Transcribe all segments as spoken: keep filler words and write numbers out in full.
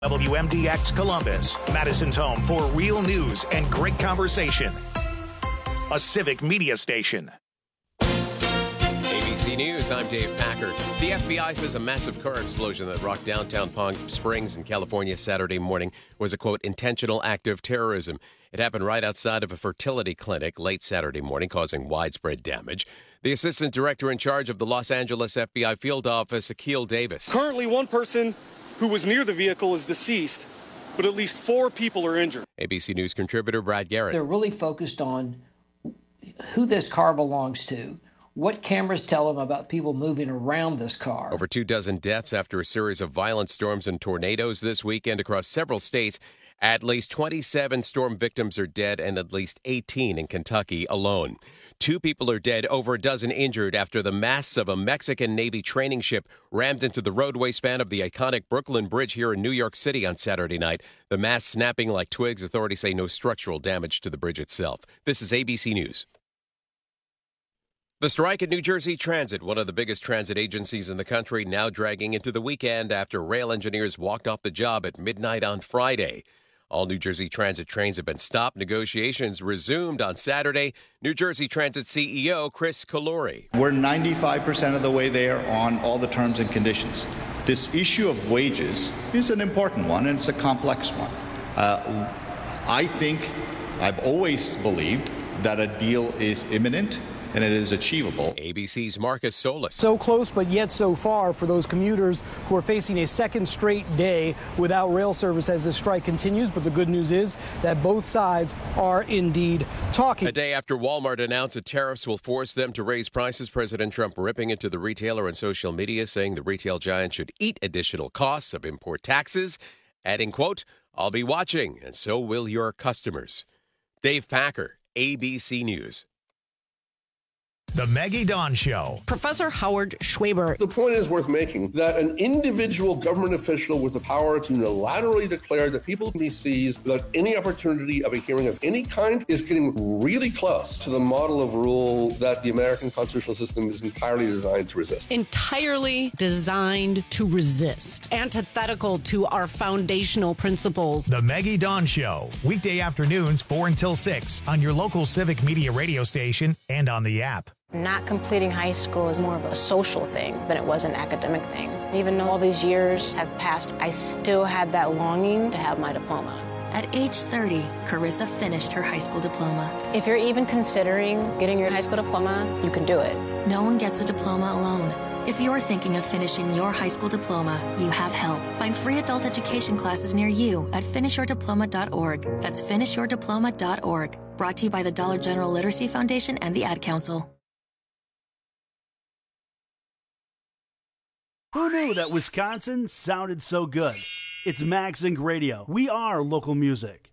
W M D X Columbus, Madison's home for real news and great conversation. A civic media station. A B C News, I'm Dave Packard. The F B I says a massive car explosion that rocked downtown Palm Springs in California Saturday morning was a, quote, intentional act of terrorism. It happened right outside of a fertility clinic late Saturday morning, causing widespread damage. The assistant director in charge of the Los Angeles F B I field office, Akil Davis. Currently, one person who was near the vehicle is deceased, but at least four people are injured. A B C News contributor Brad Garrett. They're really focused on who this car belongs to, what cameras tell them about people moving around this car. Over two dozen deaths after a series of violent storms and tornadoes this weekend across several states. At least twenty-seven storm victims are dead and at least eighteen in Kentucky alone. Two people are dead, over a dozen injured after the masts of a Mexican Navy training ship rammed into the roadway span of the iconic Brooklyn Bridge here in New York City on Saturday night. The masts snapping like twigs. Authorities say no structural damage to the bridge itself. This is A B C News. The strike at New Jersey Transit, one of the biggest transit agencies in the country, now dragging into the weekend after rail engineers walked off the job at midnight on Friday. All New Jersey Transit trains have been stopped. Negotiations resumed on Saturday. New Jersey Transit C E O Chris Calore. We're ninety-five percent of the way there on all the terms and conditions. This issue of wages is an important one, and it's a complex one. Uh, I think, I've always believed that a deal is imminent and it is achievable. A B C's Marcus Solis. So close, but yet so far for those commuters who are facing a second straight day without rail service as this strike continues. But the good news is that both sides are indeed talking. A day after Walmart announced that tariffs will force them to raise prices, President Trump ripping into the retailer on social media, saying the retail giant should eat additional costs of import taxes, adding, quote, "I'll be watching, and so will your customers." Dave Packer, A B C News. The Maggie Dawn Show. Professor Howard Schwaber. The point is worth making that an individual government official with the power to unilaterally declare that people can be seized without any opportunity of a hearing of any kind is getting really close to the model of rule that the American constitutional system is entirely designed to resist. Entirely designed to resist. Antithetical to our foundational principles. The Maggie Dawn Show. Weekday afternoons, four until six on your local civic media radio station and on the app. Not completing high school is more of a social thing than it was an academic thing. Even though all these years have passed, I still had that longing to have my diploma. At age thirty, Carissa finished her high school diploma. If you're even considering getting your high school diploma, you can do it. No one gets a diploma alone. If you're thinking of finishing your high school diploma, you have help. Find free adult education classes near you at finish your diploma dot org. That's finish your diploma dot org. Brought to you by the Dollar General Literacy Foundation and the Ad Council. Who knew that Wisconsin sounded so good? It's MagZinc Radio. We are local music.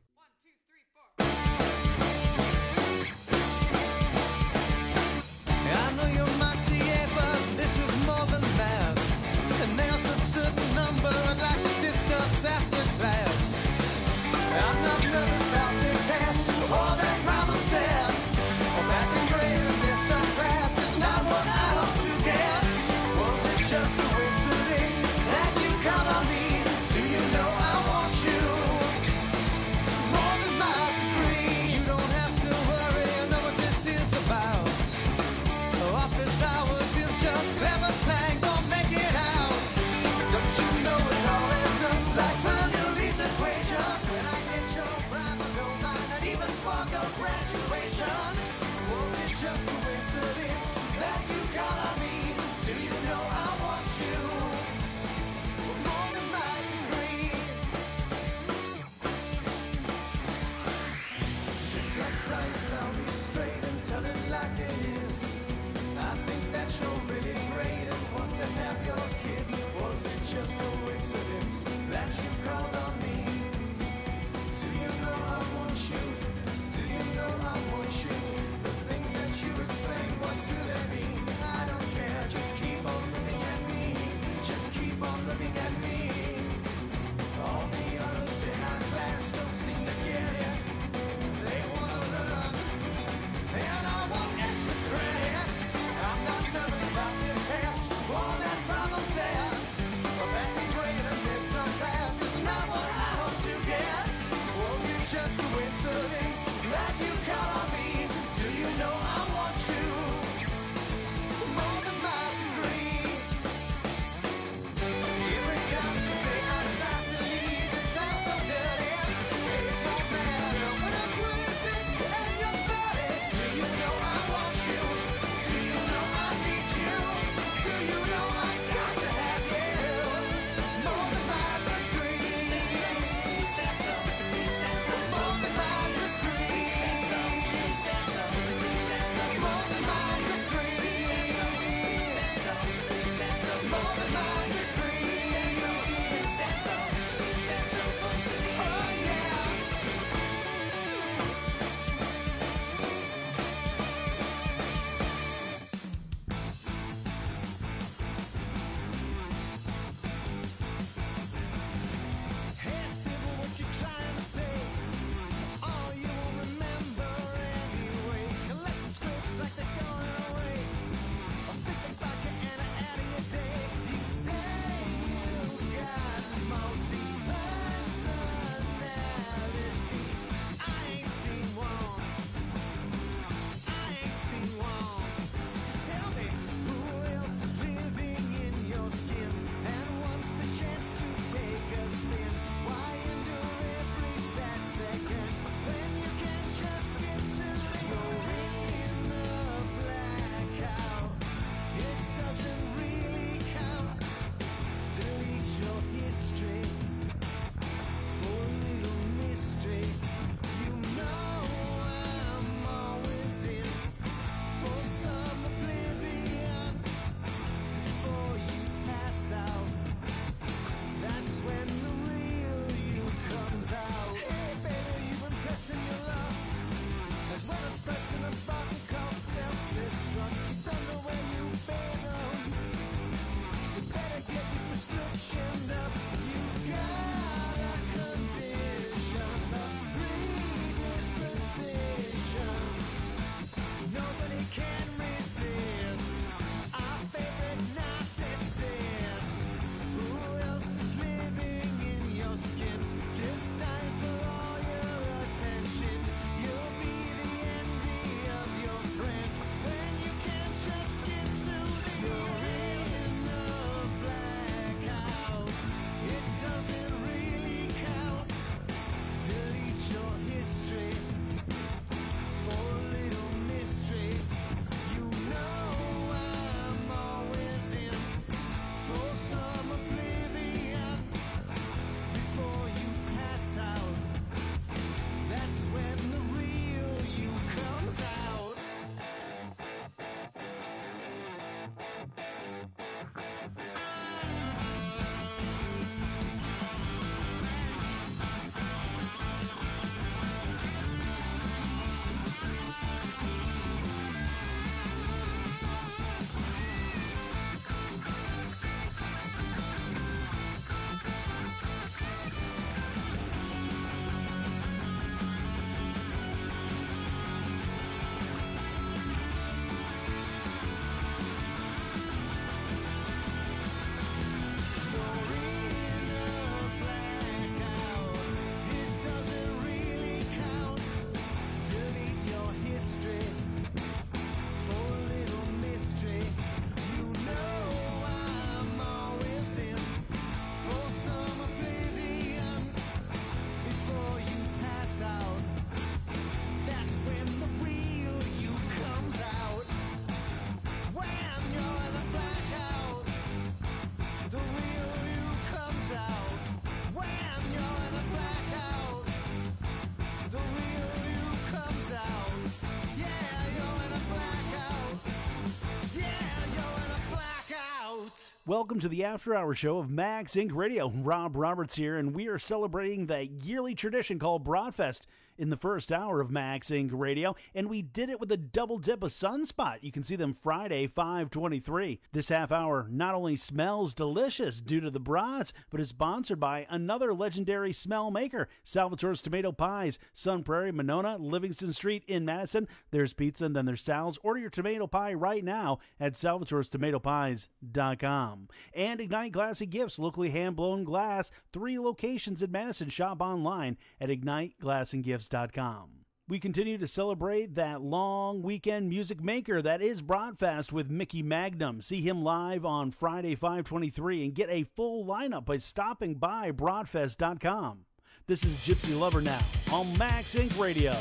Welcome to the After Hour Show of Max Incorporated. Radio. Rob Roberts here, and we are celebrating the yearly tradition called Broadfest in the first hour of Max Incorporated Radio, and we did it with a double dip of Sunspot. You can see them Friday, five twenty-three. This half hour not only smells delicious due to the brats, but is sponsored by another legendary smell maker, Salvatore's Tomato Pies, Sun Prairie, Monona, Livingston Street in Madison. There's pizza and then there's Sal's. Order your tomato pie right now at salvatores tomato pies dot com. And Ignite Glassy Gifts, locally hand-blown glass, three locations in Madison. Shop online at ignite glass and gifts dot com. We continue to celebrate that long weekend music maker that is Broadfest with Mickey Magnum. See him live on Friday, five twenty-three, and get a full lineup by stopping by broadfest dot com. This is Gypsy Lover now on Max Incorporated Radio.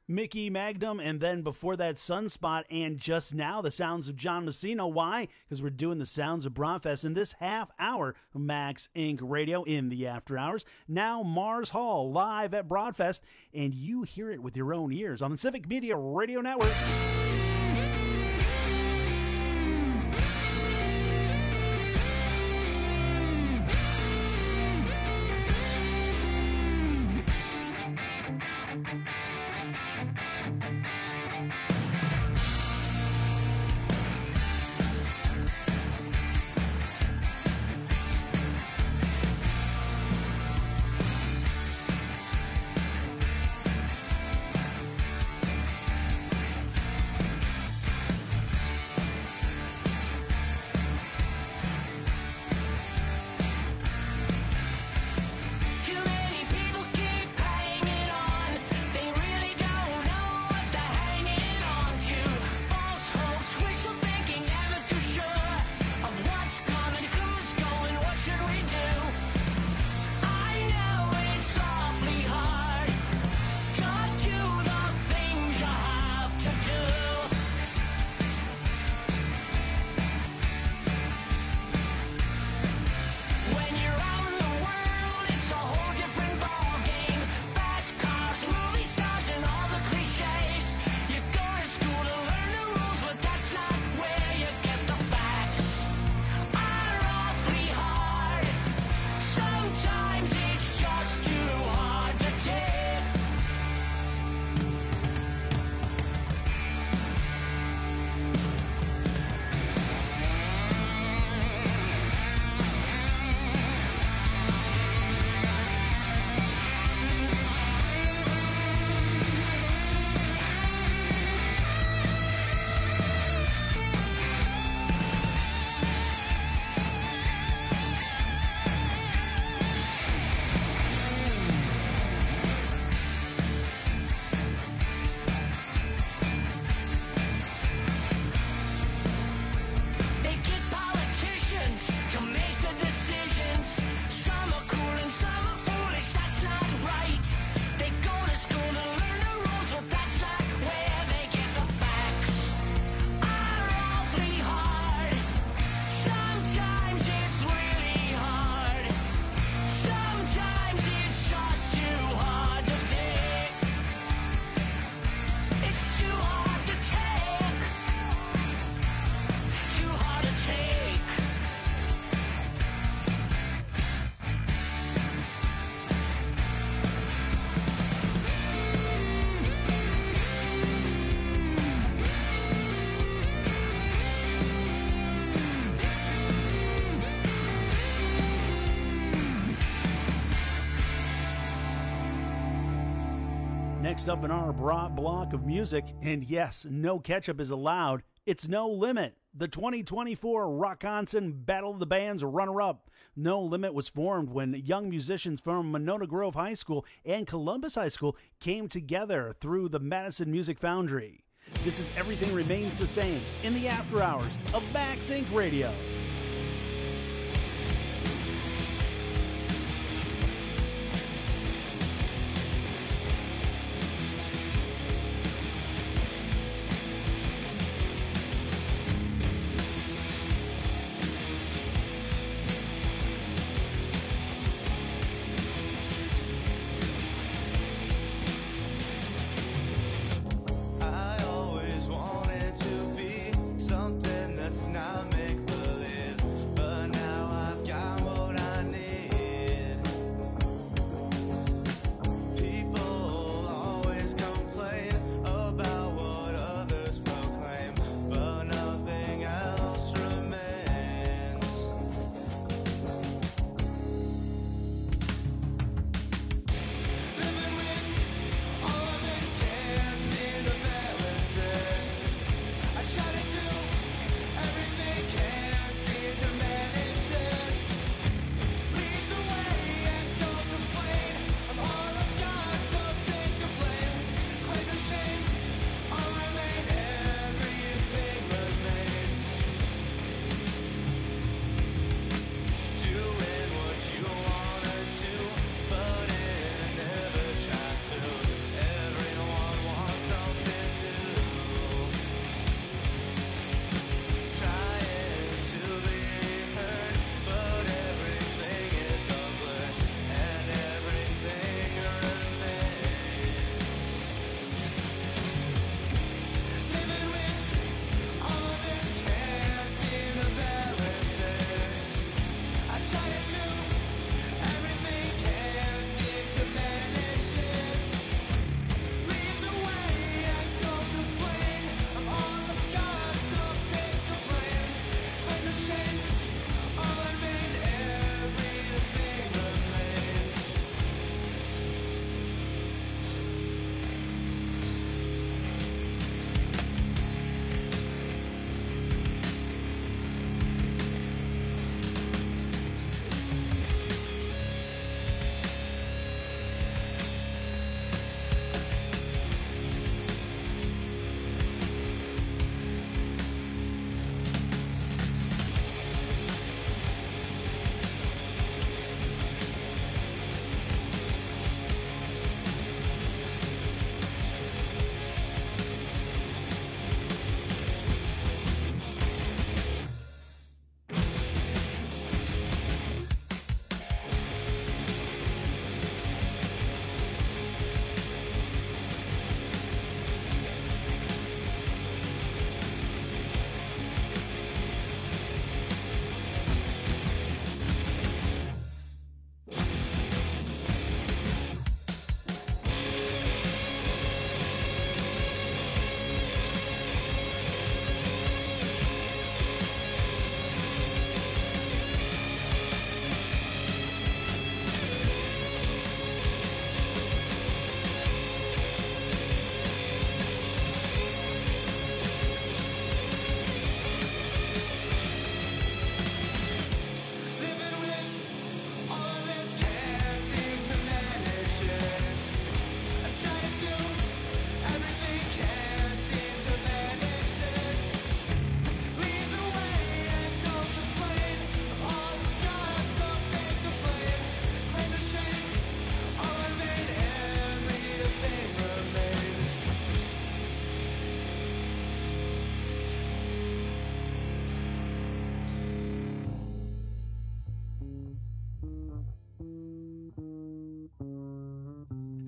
Mickey Magnum, and then before that, Sunspot, and just now, the sounds of John Messino. Why? Because we're doing the sounds of Broadfest in this half hour of Max Incorporated Radio in the after hours. Now, Mars Hall live at Broadfest, and you hear it with your own ears on the Civic Media Radio Network. Next up in our broad block of music, and yes, no ketchup is allowed, it's No Limit. The twenty twenty-four Rockonson Battle of the Bands runner-up. No Limit was formed when young musicians from Monona Grove High School and Columbus High School came together through the Madison Music Foundry. This is Everything Remains the Same in the after hours of Max Incorporated. Radio. Everything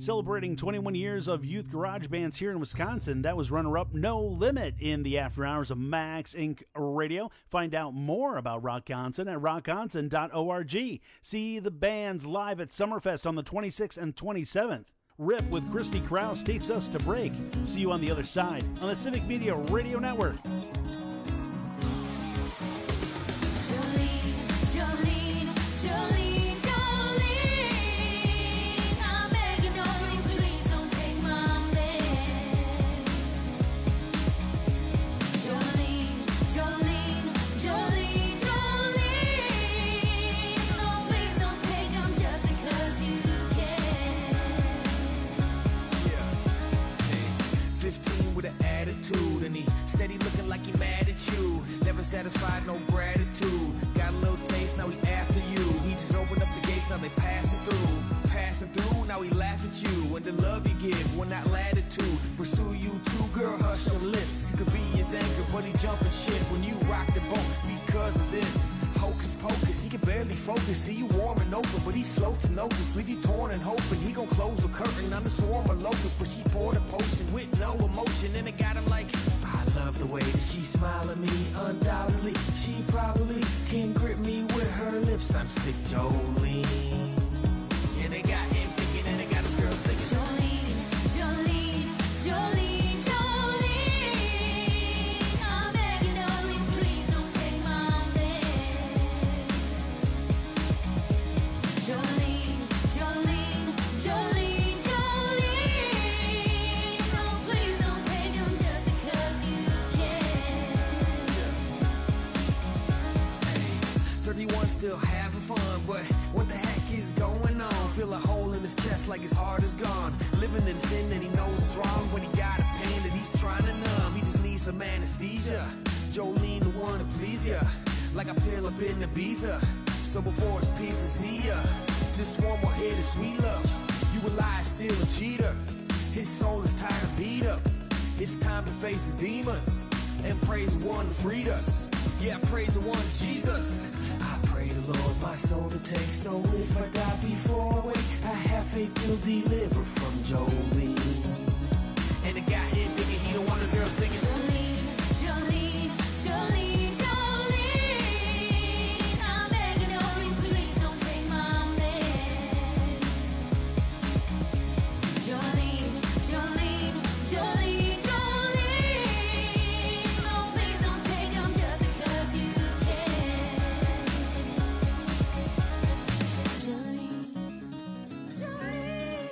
Celebrating twenty-one years of youth garage bands here in Wisconsin, that was runner-up No Limit in the after hours of Max Incorporated. Radio. Find out more about Rockconson at rockconson dot org. See the bands live at Summerfest on the twenty-sixth and twenty-seventh. Rip with Christy Krause takes us to break. See you on the other side on the Civic Media Radio Network. Jolene, Jolene, Jolene, Jolene, I'm begging on you, please don't take my man. Jolene, Jolene, Jolene, Jolene, oh please don't take him just because you can. Yeah, fifteen with an attitude, and he steady looking like he mad at you. Never satisfied, no gratitude. Got a little taste, now he after you. He just opened up the gates, now they passing through. Passing through, now he laugh at you. And the love you give will not latitude. Pursue you too, girl, hush your lips. You could be his anchor, but he jumping ship when you rock the boat because of this. Hocus pocus, he can barely focus. See you warm and open, but he's slow to notice. Leave you torn and hoping he gon' close a curtain on the swarm of locusts. But she poured a potion with no emotion, and it got him like, I love the way that she smile at me. Undoubtedly, she probably can grip me with her lips. I'm sick, Jolene. And it got him thinking, and it got his girl singing, Jolene, Jolene, Jolene, Jolene, I'm begging of you, please don't take my man. Jolene, Jolene, Jolene, Jolene, oh please don't take him just because you can. thirty-one still having fun, but what the heck is going on? Feel a hole in his chest like his heart is gone. Living in sin that he knows is wrong, but he got a pain that he's trying to numb. He just needs some anesthesia. Jolene the one to please ya, like a pill up in Ibiza. So before it's peace and see ya, just one more hit of sweet love. You a lie, still a cheater. His soul is tired of beat up. It's time to face his demon and praise the one who freed us. Yeah, praise the one, Jesus. I pray the Lord my soul to take, so if I die before I wake, I have faith he'll deliver from Jolene. And it got him thinking he don't want his girl singing, Jolene, Jolene, Jolene, Jolene, I'm begging of you, please don't take my man. Jolene, Jolene, Jolene, Jolene, oh please don't take him just because you can. Jolene, Jolene.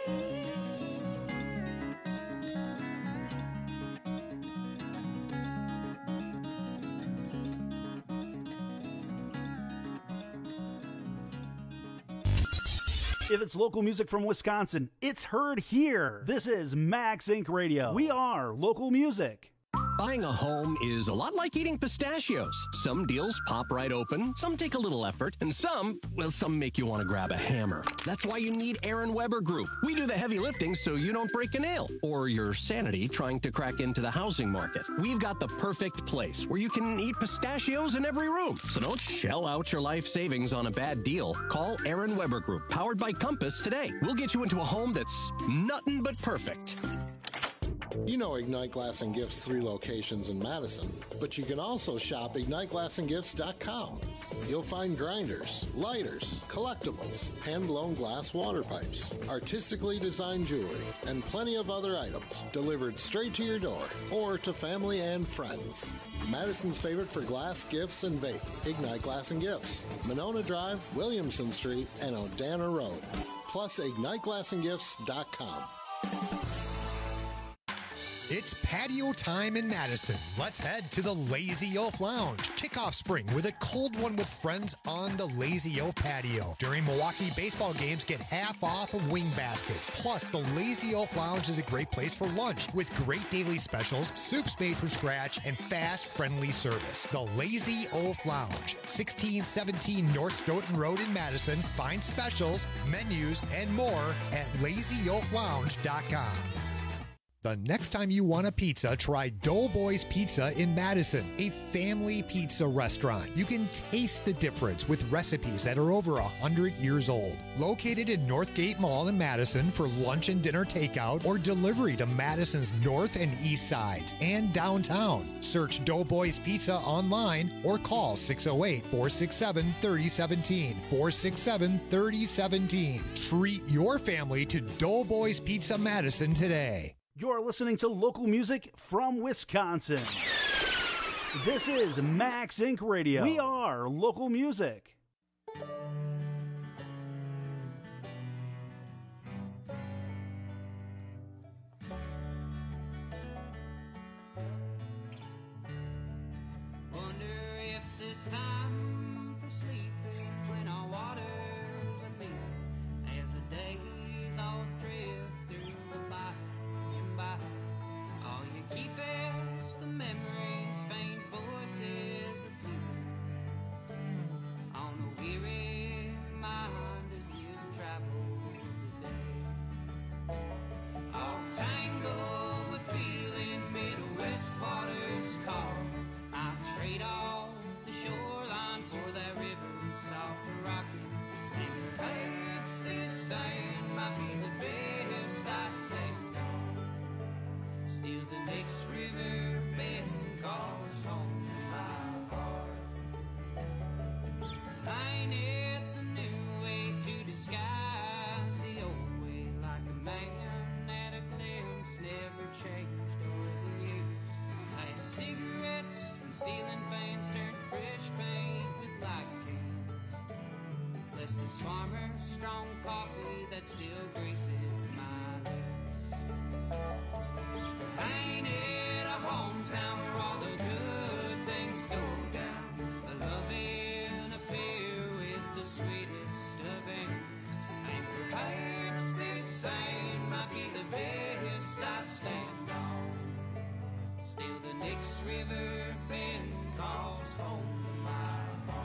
If it's local music from Wisconsin, it's heard here. This is Max Incorporated. Radio. We are local music. Buying a home is a lot like eating pistachios. Some deals pop right open, some take a little effort, and some, well, some make you want to grab a hammer. That's why you need Aaron Weber Group. We do the heavy lifting so you don't break a nail or your sanity trying to crack into the housing market. We've got the perfect place where you can eat pistachios in every room. So don't shell out your life savings on a bad deal. Call Aaron Weber Group, powered by Compass, today. We'll get you into a home that's nothing but perfect. You know Ignite Glass and Gifts' three locations in Madison, but you can also shop ignite glass and gifts dot com. You'll find grinders, lighters, collectibles, hand-blown glass water pipes, artistically designed jewelry, and plenty of other items delivered straight to your door or to family and friends. Madison's favorite for glass, gifts, and vape, Ignite Glass and Gifts, Monona Drive, Williamson Street, and Odana Road. Plus ignite glass and gifts dot com. It's patio time in Madison. Let's head to the Lazy Oaf Lounge. Kick off spring with a cold one with friends on the Lazy Oaf patio. During Milwaukee baseball games, get half off of wing baskets. Plus, the Lazy Oaf Lounge is a great place for lunch with great daily specials, soups made from scratch, and fast, friendly service. The Lazy Oaf Lounge, sixteen seventeen North Stoughton Road in Madison. Find specials, menus, and more at lazy oaf lounge dot com. The next time you want a pizza, try Doughboys Pizza in Madison, a family pizza restaurant. You can taste the difference with recipes that are over one hundred years old. Located in Northgate Mall in Madison for lunch and dinner takeout or delivery to Madison's north and east sides and downtown. Search Doughboys Pizza online or call six oh eight, four six seven, three oh one seven, four six seven, three oh one seven. Treat your family to Doughboys Pizza Madison today. You're listening to local music from Wisconsin. This is Max Inc Radio. We are local music. Wonder if this time for sleeping when our waters are meet as the days all drift through the by and by. All you keep is the memories, faint voices of pleasing on a weary mind as you travel the day. All tangled with feeling Midwest waters call. I trade off the shoreline for that river soft rocking. And perhaps this sand might be the best I stand on. Still the next river bend calls home to my heart. Ain't it the new way to disguise the old way, like a man at a glimpse never changed over the years. Last cigarettes and ceiling fans turned fresh paint with light cans. Bless this farmer's strong coffee that still graces my lips. Ain't it a hometown where all the good things go down? A loving affair with the sweetest of aims. And perhaps this same might be the best I stand on. Still the next river bend calls home to my heart.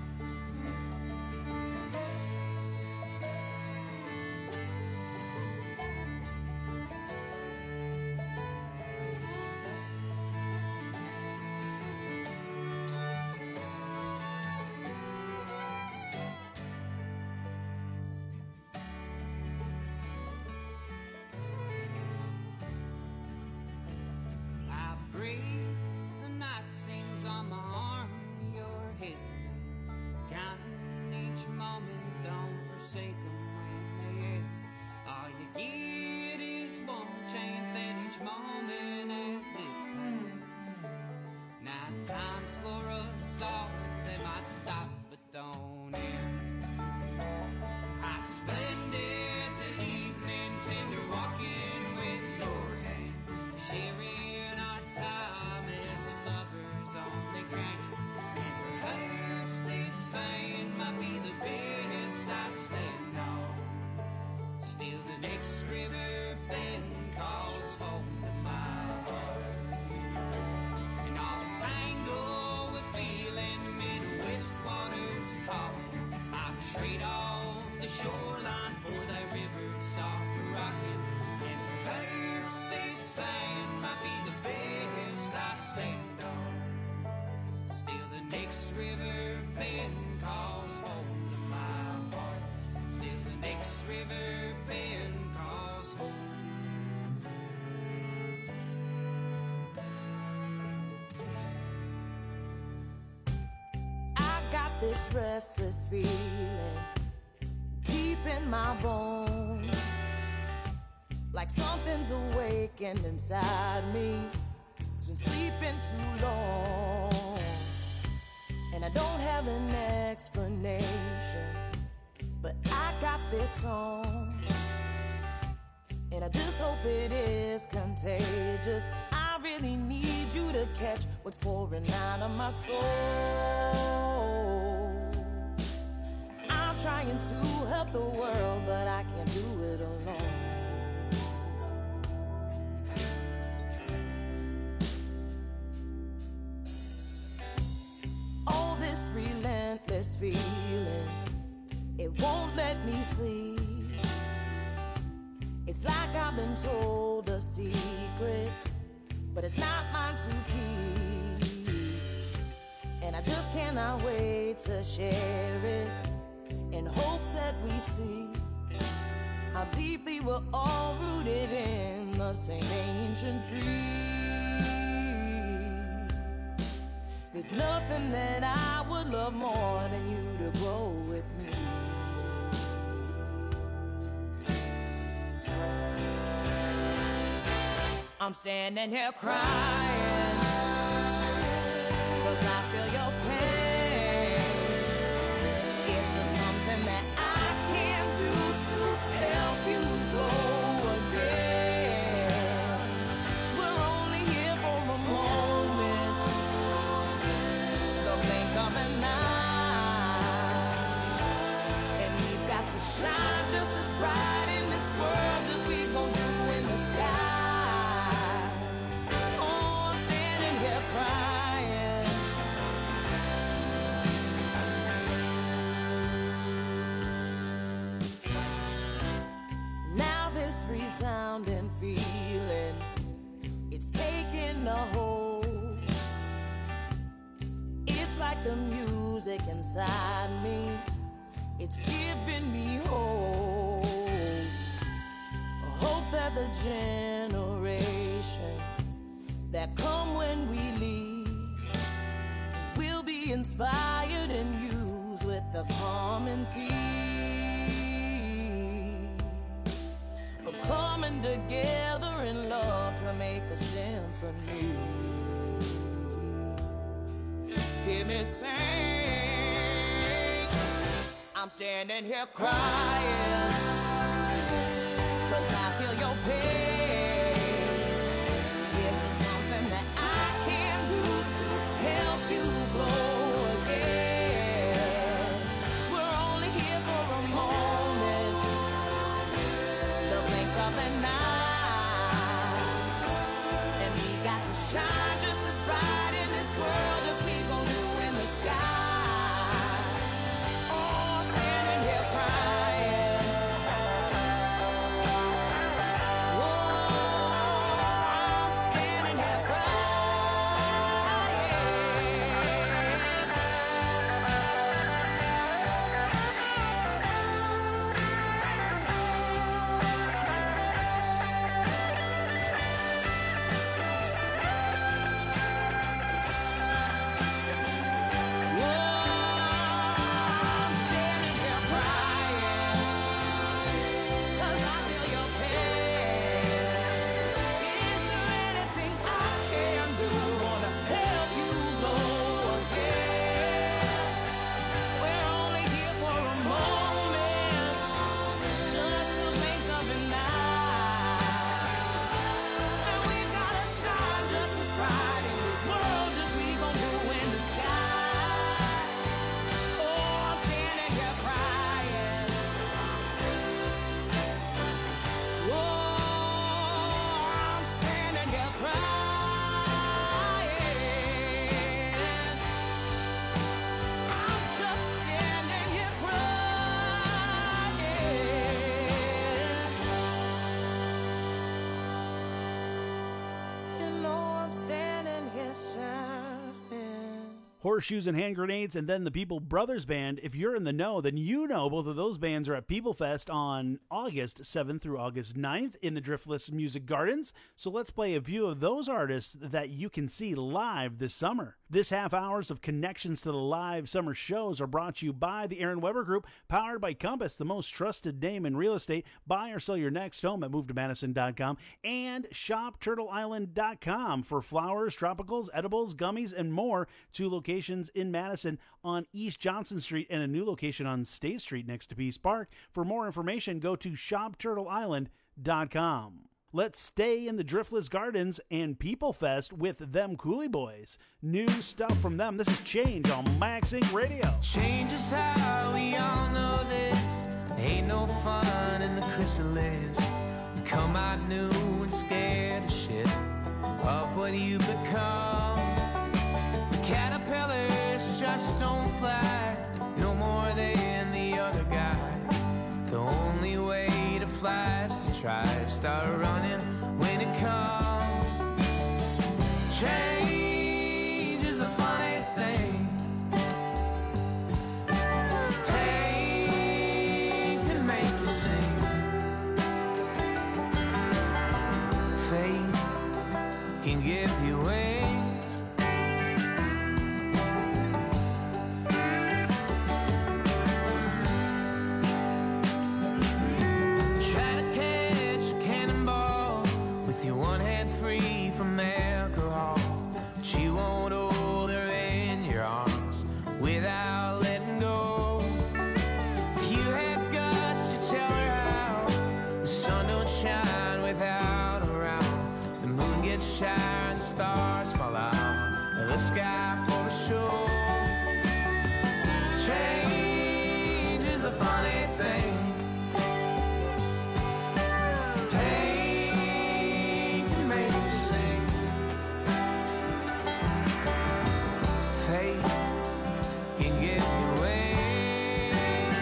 I breathe, the night seems on my arm, your head leans, counting each moment, don't forsake 'em when they end. All you get is one chance at each moment as it passes. Night times for us all, they might stop but don't end. How splendid the evening, tender walking with your hand, sharing our time as a lover's only grand. And perhaps this saying might be the best I stand on. Still the next river bend calls home to my heart. And all tangled with feeling Midwest waters calling. I trade off the shoreline for that river soft rocking. And perhaps this sand might be the best I stand on. Still the next river bend calls home to my heart. Still the next river bend calls home. I got this restless feeling deep in my bones, like something's awakened inside me. It's been sleeping too long, and I don't have an explanation, but I got this song, and I just hope it is contagious. I really need you to catch what's pouring out of my soul. I'm trying to help the world, but I can't do it alone. Oh, this relentless feeling, it won't let me sleep. It's like I've been told to a secret, but it's not mine to keep. And I just cannot wait to share it, in hopes that we see how deeply we're all rooted in the same ancient tree. There's nothing that I would love more than you to grow with me. I'm standing here crying, 'cause I feel your pain. Is there something that I can do to help you grow again? We're only here for a moment, the blink of an eye, and we've got to shine just as bright in this world as we gon' do in the sky. Resounding feeling, it's taking a hold. It's like the music inside me, it's giving me hope. Hope that the generations that come when we leave will be inspired and used with the common theme of coming together in love to make a symphony. Hear me sing. I'm standing here crying, 'cause I feel your pain. Is there something that I can do to help you grow again? We're only here for a moment, the blink of an eye, and we got to shine just as bright in this world as we gon' do in the sky. Oh, I'm standing here crying. Oh, I'm standing here Horseshoes and Hand Grenades, and then the People Brothers Band. If you're in the know, then you know both of those bands are at People Fest on August seventh through August ninth in the Driftless Music Gardens. So let's play a few of those artists that you can see live this summer. This half hours of connections to the live summer shows are brought to you by the Aaron Weber Group, powered by Compass, the most trusted name in real estate. Buy or sell your next home at move to madison dot com, and shop turtle island dot com for flowers, tropicals, edibles, gummies, and more. Two locations in Madison on East Johnson Street and a new location on State Street next to Peace Park. For more information, go to shop turtle island dot com. Let's stay in the Driftless Gardens and People Fest with them Coolie Boys. New stuff from them. This is Change on Maxing Radio. Change is how we all know this. Ain't no fun in the chrysalis. You come out new and scared of shit, of what you become. Caterpillars just don't fly, no more than the other guy. The only way to fly is to try. Start running when it Change is a funny thing. Pain can make you sing. Faith can give you wings. Try to catch a cannonball with your one hand free from alcohol, but you won't hold her in your arms without letting go. If you had guts to tell her how the sun don't shine without her around, the moon gets shy and the stars fall out of the sky for the show. Change is a funny thing. Pain can make you sing. Faith can give you wings.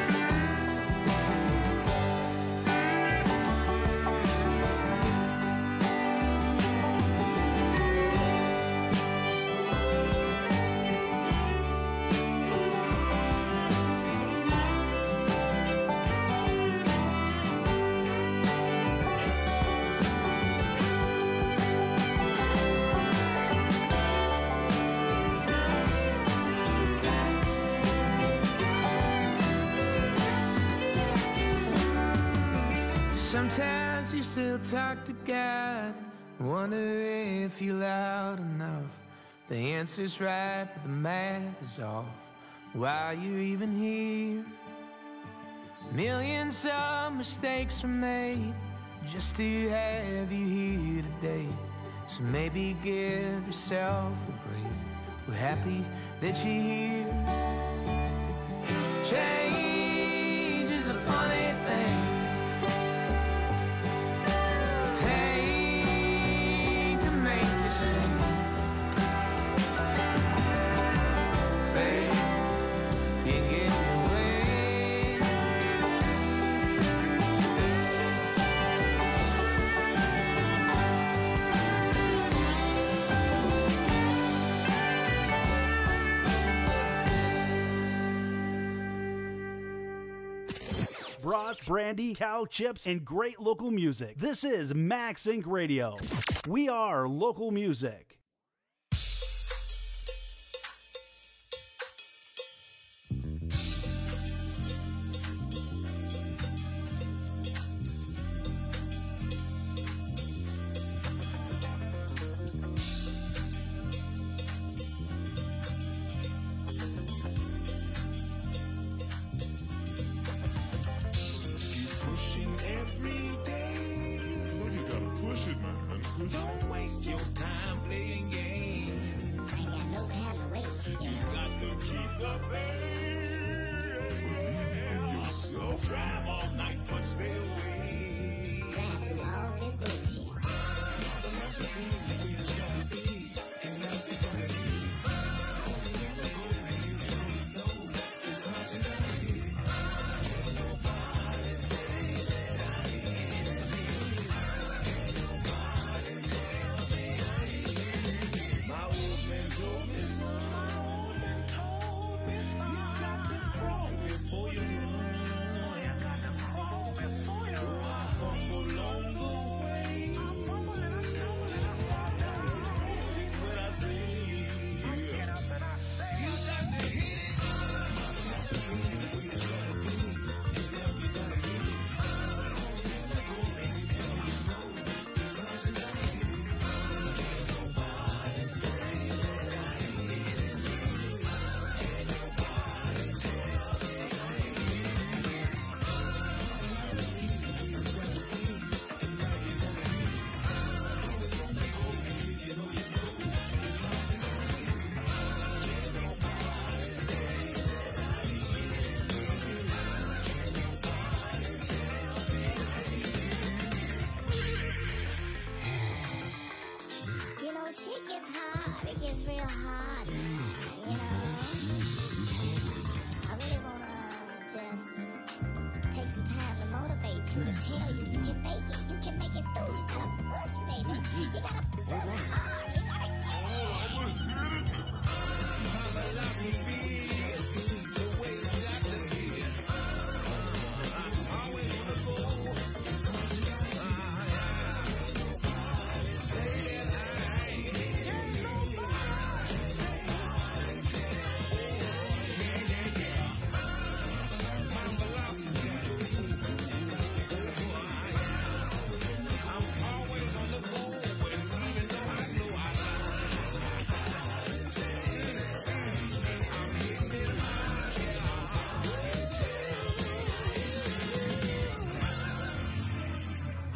Sometimes you still talk to God, wonder if you're loud enough. The answer's right, but the math is off. Why you're even here? Millions of mistakes were made just to have you here today. So maybe give yourself a break. We're happy that you're here. Change is a funny thing. Pain can make you sing. Faith can give you wings. Brats, brandy, cow chips, and great local music. This is Max Inc Radio. We are local music. Pushing every day. Well, you gotta push it, man. Push Don't waste your time playing games. Ain't got no time to waste. You got to keep the faith. Believe in yourself. Drive all night, but stay away. Drive through all this bullshit. The most important thing is gonna be, and nothing gonna be. My old man told me, son, my old man told me, son, you got to crawl before you run. You got to crawl before you run. I fumble along the way. I fumble and I stumble and I fall down. But I say, I get up and I say, you got to hit it. That's the feeling that we just gotta be. And now you gotta hit it. Let go, baby, before you know. Sometimes you gotta hit it. Nobody say that I ain't hit it. Nobody tell me I ain't hit it. It's gotta be. And now you gotta hit it. Always on the go, baby, you know you know. Sometimes you gotta hit it. Nobody say that I ain't hit it. You know, shit gets hard. It gets real hard. You know, I really wanna just take some time to motivate you to tell you you can make it. You can make it through. You gotta push, baby. You gotta push hard. You gotta get it.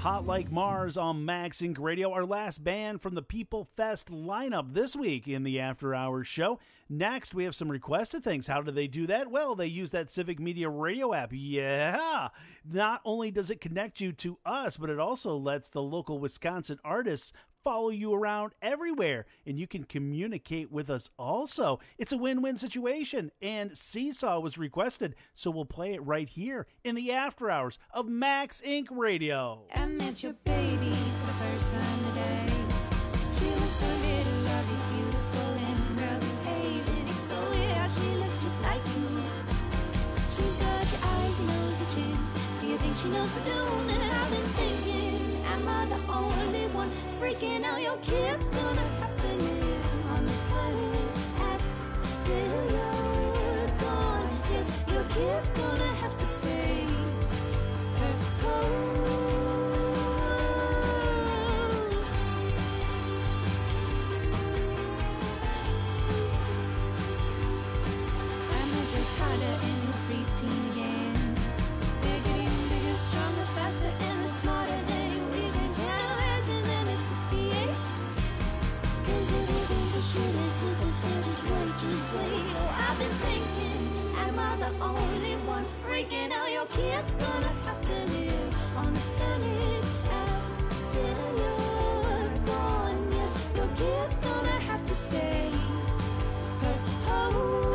Hot Like Mars on Max Inc Radio, our last band from the People Fest lineup this week in the After Hours show. Next, we have some requested things. How do they do that? Well, they use that Civic Media Radio app. Yeah! Not only does it connect you to us, but it also lets the local Wisconsin artists follow you around everywhere, and you can communicate with us also. It's a win-win situation, and Seesaw was requested, so we'll play it right here in the After Hours of Max Inc Radio. I met your baby for the first time today. She was so little, lovely, beautiful, and well behaved. And it's so weird how she looks just like you. She's got your eyes, your nose, your chin. Do you think she knows we're doing it? I've been thinking, am I the only one freaking out? Your kid's gonna have to live on this planet after you're gone. Yes, your kid's gonna have to say her home. Preteen again. Bigger and bigger, stronger, faster, and smarter than you even can imagine them at sixty-eight. Cause everything the shit is hit the fan, just wait, just wait. Oh, I've been thinking, am I the only one freaking out? Your kid's gonna have to live on this planet after you're gone. Yes, your kid's gonna have to say her home.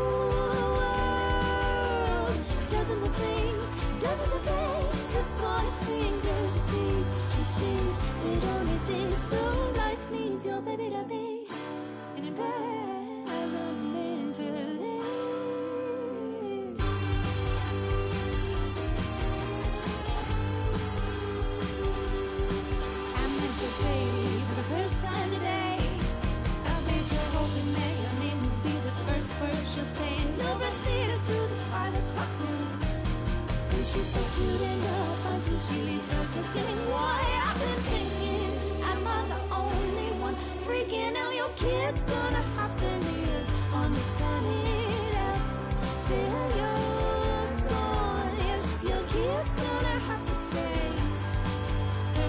Dozens of things have gone extinct as we speak. She sleeps, they don't exist. No life needs your baby to be an environment to live. I met your baby for the first time today. I bet you're hoping that your name will be the first word she'll say, and you'll breastfeed her to the five o'clock news. She's so cute and girl fun till she leaves her just saying why. I've been thinking, am I the only one freaking out? Your kid's gonna have to live on this planet after you're gone. Yes, your kid's gonna have to say her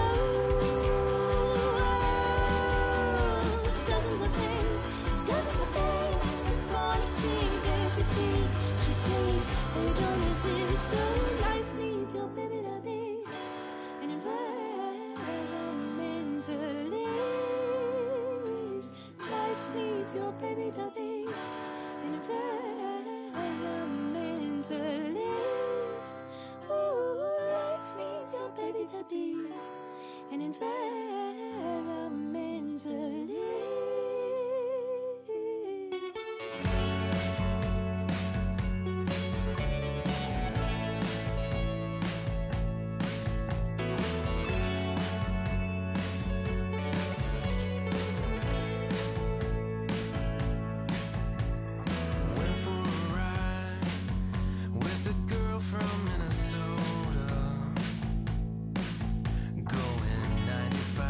home. Dozens of things, dozens of things have gone extinct as we speak. She sleeps, they don't exist. No life needs your baby to be an environmentalist. Life needs your baby to be an environmentalist. Ooh, life needs your baby to be an environmentalist. From Minnesota, going ninety-five.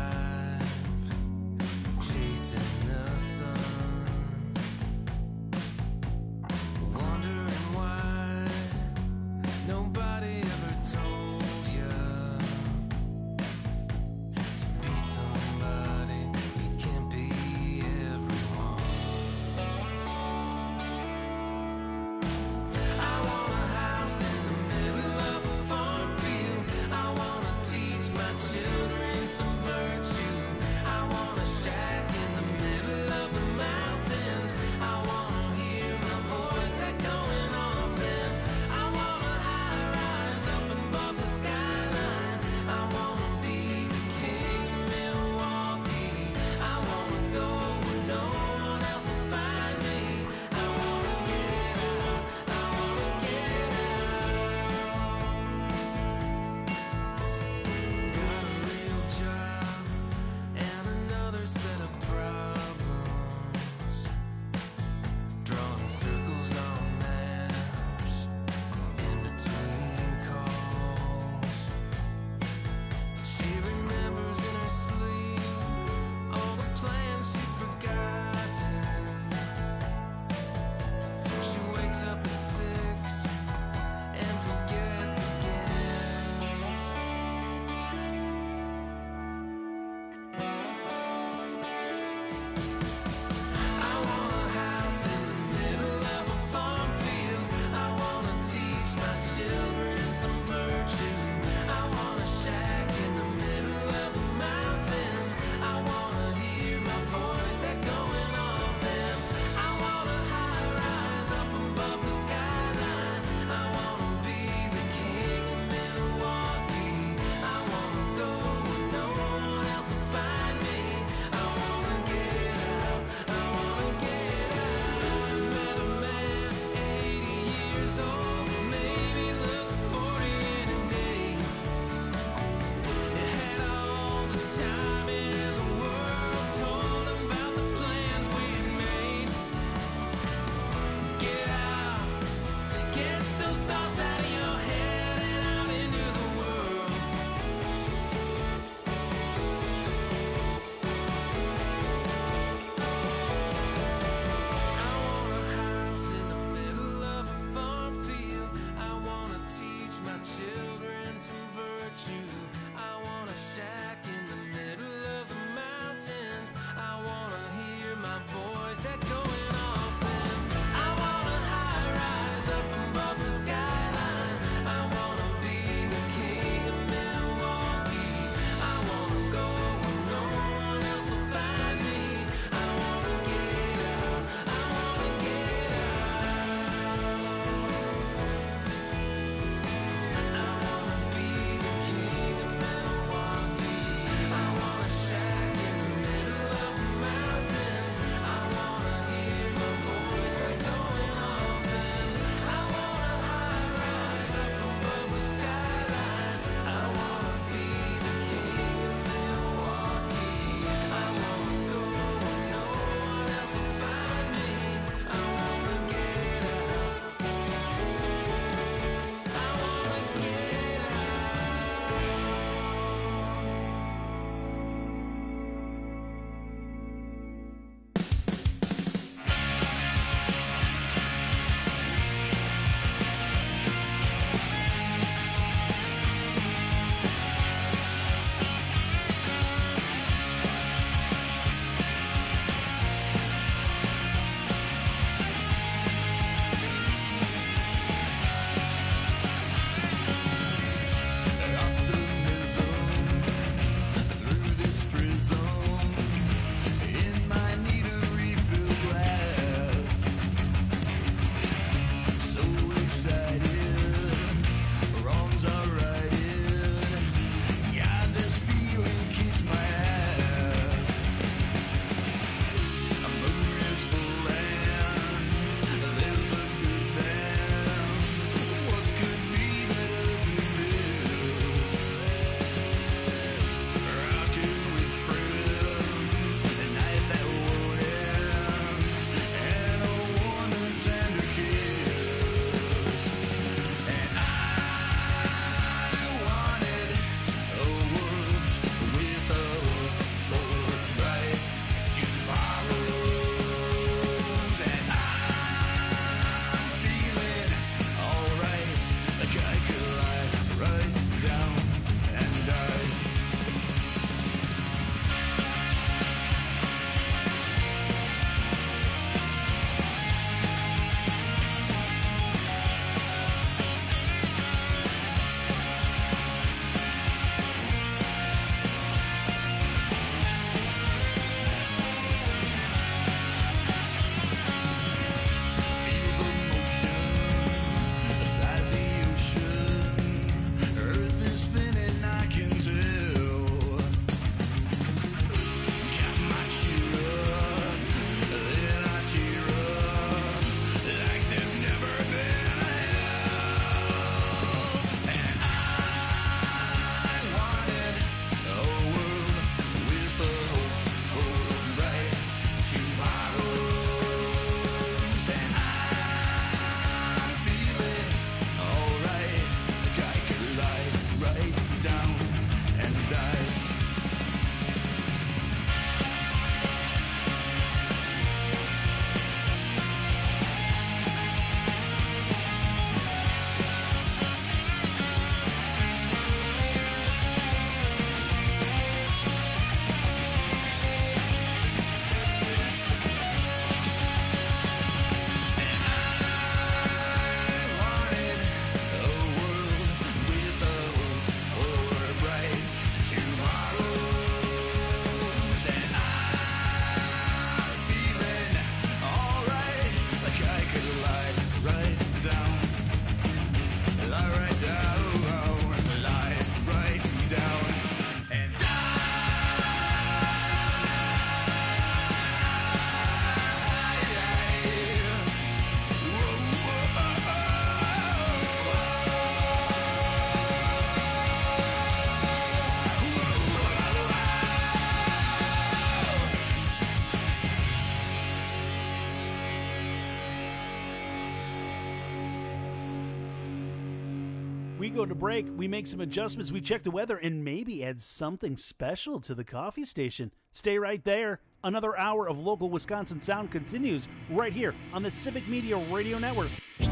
We go to break, we make some adjustments, we check the weather, and maybe add something special to the coffee station. Stay right there. Another hour of local Wisconsin sound continues right here on the Civic Media Radio Network.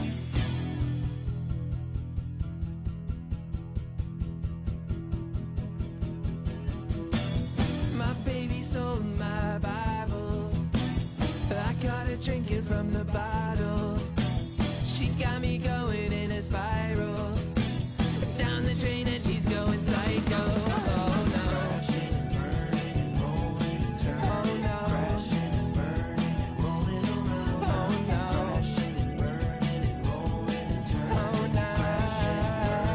My baby sold my Bible. I caught her drinking from the bottle. She's got me going in a spiral. Down the drain and she's going psycho. Oh no. Crashing and burning and rolling and turning. Oh no. Crashing and burning and rolling around. Oh no. Crashing and burning and rolling and turning. Oh no. Crashing and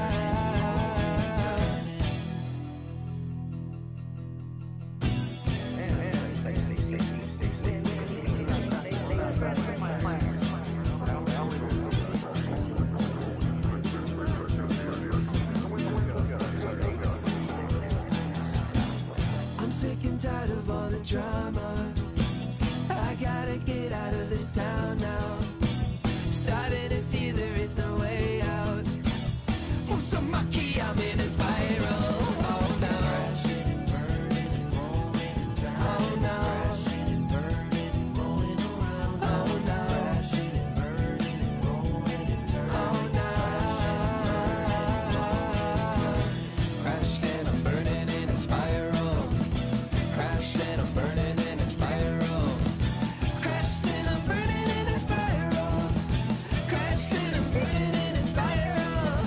I'm sick and tired of all the drama. I gotta get out of this town now. Starting to see there is no way out. Oh, so mucky, I'm in a spiral. Oh no. Crashing and burning and rolling and turning. Oh no. Crashing and burning and rolling around. Oh no. Crashing and burning and rolling and turning. Oh no. Crashed and I'm burning in a spiral. Crashed and I'm burning in a spiral. Crashed and I'm burning in a spiral. Crashed and I'm burning in a spiral.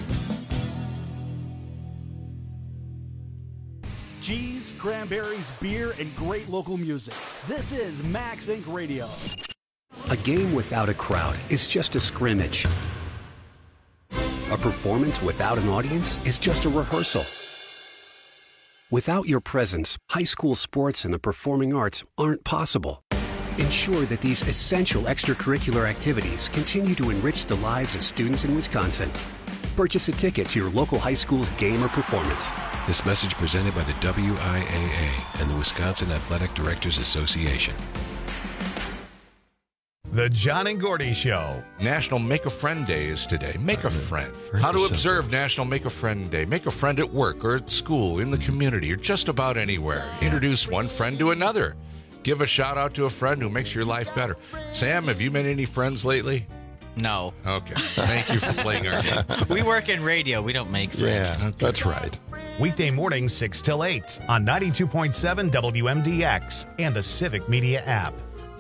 Cheese, cranberries, beer, and great local music. This is Max Incorporated. Radio. A game without a crowd is just a scrimmage. A performance without an audience is just a rehearsal. Without your presence, high school sports and the performing arts aren't possible. Ensure that these essential extracurricular activities continue to enrich the lives of students in Wisconsin. Purchase a ticket to your local high school's game or performance. This message presented by the W I A A and the Wisconsin Athletic Directors Association. The John and Gordy Show. National Make a Friend Day is today. Make a friend. How to observe National Make a Friend Day. Make a friend at work or at school, in the community, or just about anywhere. Introduce one friend to another. Give a shout out to a friend who makes your life better. Sam, have you made any friends lately? No. Okay. Thank you for playing our game. We work in radio. We don't make friends. Yeah, that's right. Weekday mornings, six till eight on ninety-two point seven W M D X and the Civic Media app.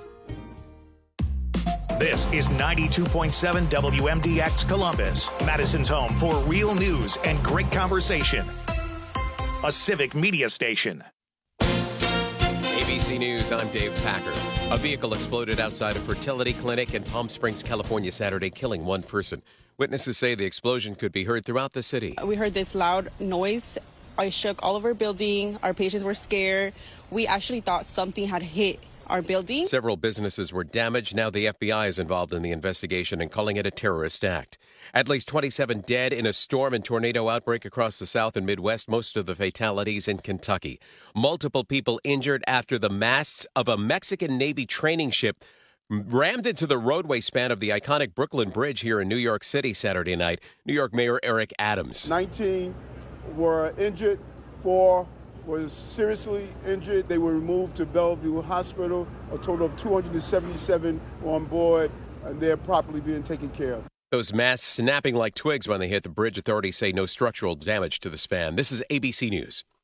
This is ninety-two point seven W M D X Columbus, Madison's home for real news and great conversation. A Civic Media station. A B C News, I'm Dave Packer. A vehicle exploded outside a fertility clinic in Palm Springs, California, Saturday, killing one person. Witnesses say the explosion could be heard throughout the city. We heard this loud noise. I shook all of our building. Our patients were scared. We actually thought something had hit our building. Several businesses were damaged. Now the F B I is involved in the investigation and calling it a terrorist act. At least twenty-seven dead in a storm and tornado outbreak across the South and Midwest, most of the fatalities in Kentucky. Multiple people injured after the masts of a Mexican Navy training ship rammed into the roadway span of the iconic Brooklyn Bridge here in New York City Saturday night. New York Mayor Eric Adams. nineteen were injured, four was seriously injured. They were removed to Bellevue Hospital. A total of two hundred seventy-seven were on board, and they're properly being taken care of. Those masts snapping like twigs when they hit the bridge. Authorities say no structural damage to the span. This is A B C News.